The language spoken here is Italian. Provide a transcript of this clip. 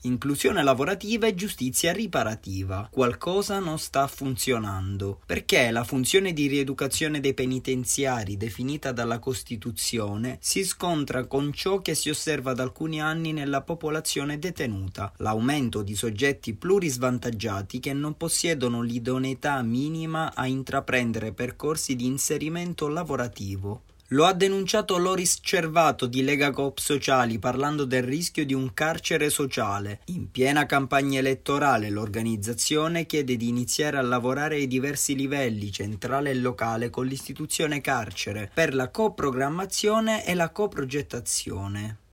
Inclusione lavorativa e giustizia riparativa. Qualcosa non sta funzionando, perché la funzione di rieducazione dei penitenziari definita dalla Costituzione si scontra con ciò che si osserva da alcuni anni nella popolazione detenuta, l'aumento di soggetti plurisvantaggiati che non possiedono l'idoneità minima a intraprendere percorsi di inserimento lavorativo. Lo ha denunciato Loris Cervato di Lega Coop Sociali parlando del rischio di un carcere sociale. In piena campagna elettorale l'organizzazione chiede di iniziare a lavorare ai diversi livelli, centrale e locale, con l'istituzione carcere, per la coprogrammazione e la coprogettazione.